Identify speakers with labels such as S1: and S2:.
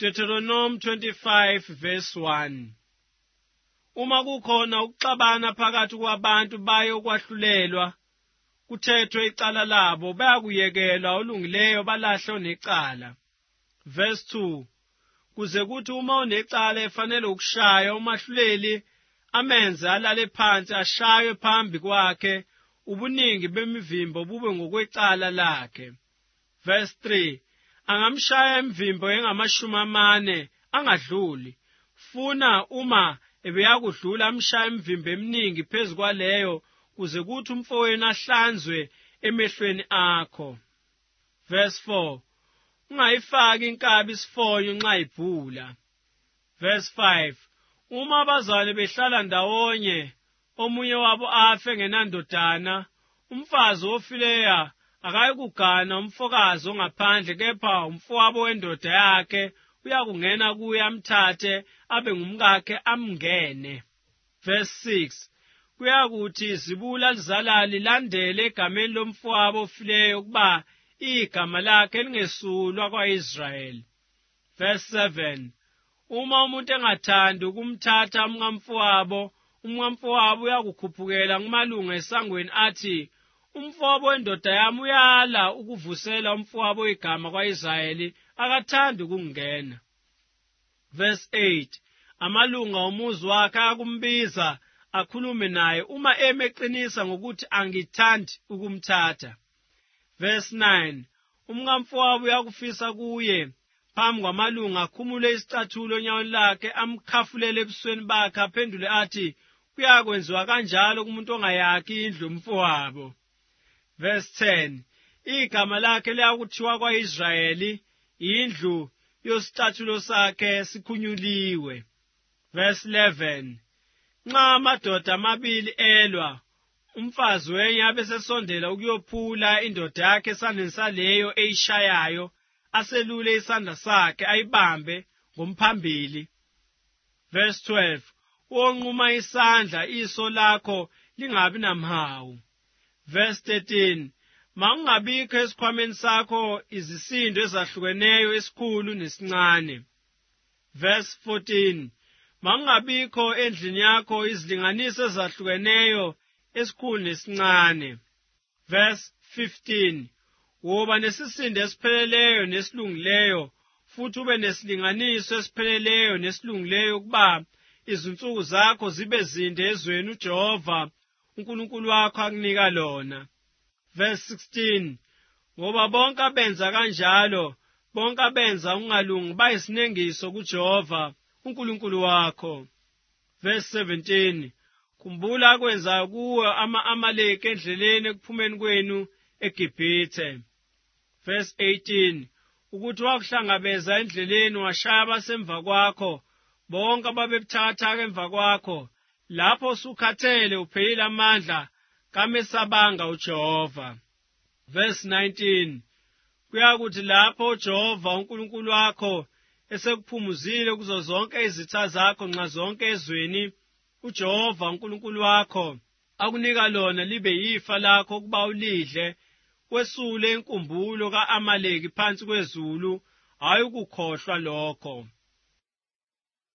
S1: Deuteronomy 25 verse 1. Uma kukhona ukuxabana phakathi kwabantu baye ukwahlulelwa, kuthethwe icala labo, bayakuyekelwa olungileyo balahle onecala. Verse 2. Kuze kuthi uma onecala efanele ukushaya, umahluleli amenze alale phansi ashaywe phambi kwakhe, ubuningi bemivimbo bube ngokwecala lakhe. Verse 3. Angamshaya imivimbo engamashumi angadluli. Funa uma ebeyakudlula amshaya imivimbo eminingi phezu kwaleyo, kuze kuthi umfowenu ahlanzwe emehlweni akho. Verse 4. Ungayifaki inkabi isifonyo nxa ibhula. Verse 5. Uma abazali behlala ndawonye, omunye wabo afe ngenandodana, umfazi ofileyo akayikugana umfokazi ongaphandle, kepha umfowabo wendoda yakhe uyakungena kuye amthathe abe ngumkakhe amngene. Verse 6. Kuyakuthi izibulo lizala lilandele egameni lomfowabo ofileyo ukuba igama lakhe lingesulwa kwa-Israyeli. Verse 7. Uma umuntu engathandi ukumthatha umkamfowabo, umkamfowabo uyakukhuphukela kumalunga esangweni athi, umfowabo wendoda yami uyala ukuvusela umfowabo igama kwa-Israyeli, akathandi ukungena. Verse 8. Amalunga omuzi wakhe ayakumbiza akhulume naye uma emeqinisa ngokuthi angithandi ukumthatha. Verse 9. Umkamfowabo uyakufisa kuye phambi kwamalunga, akhumule isicathulo onyaweni lakhe, amkhafulele ebusweni bakhe, aphendule athi, kuyakwenziwa kanjalo kumuntu ongayakhi indlu umfowabo. Verse 10. Igama lakhe liyakuthiwa kwa-Israyeli, indlu yosicathulo sakhe sikhunyuliwe. Verse 11. Nxa amadoda amabili elwa, umfazi wenye abesesondela ukuyophula indoda yakhe esandleni saleyo eyishayayo, aselule isandla sakhe ayibambe ngomphambili. Verse 12. Wonquma isandla, iso lakho lingabi namhawu. Verse 13. Makungabikho esikhwameni sakho izisindo ezahlukeneyo, esikhulu nesincane. Verse 14. Makungabikho endlini yakho izilinganiso ezahlukeneyo, esikhulu nesincane. Verse 15. Woba nesisindo esipheleleyo nesilungileyo, futhi ube nesilinganiso esipheleleyo nesilungileyo, ukuba izinsuku zakho zibe zinde ezweni uJehova uNkulunkulu wakho akunika lona. Verse 16. Ngoba bonke abenza kanjalo, bonke abenza ungalungi, bayisinengiso kuJehova uNkulunkulu wakho. Verse 17. Khumbula akwenzayo kuwe ama-Amaleki endleleni ekuphumeni kwenu eGibhithe. Verse 18. Ukuthi wakuhlangabeza endleleni washaya abasemva kwakho, bonke ababebuthakathaka emva kwakho, lapho usukhathele uphelile amandla, kamesabanga uJehova. Verse 19. Kuyakuthi lapho uJehova uNkulunkulu wakho esekuphumuzile kuzo zonke izitha zakho nxa zonke ezweni, uJehova uNkulunkulu wakho akunika lona libe yifa lakho ukuba ulidle, wesule inkumbulo ka-Amaleki phansi kwezulu, hayi ukukhohlwa lokho.